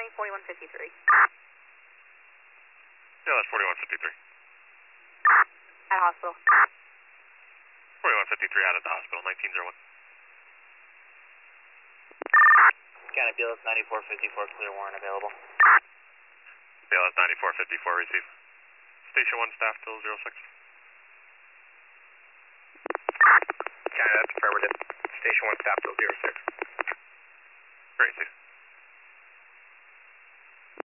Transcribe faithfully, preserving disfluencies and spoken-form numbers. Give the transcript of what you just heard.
showing forty-one fifty-three. Yeah, that's forty-one fifty-three. At hospital. forty-one fifty-three out at the hospital, nineteen oh one. County B L S ninety-four fifty-four, clear warrant available. B L S ninety-four fifty-four, receive. Station one, staff till zero six. County, that's affirmative. Station one, staff till zero six. Great, see.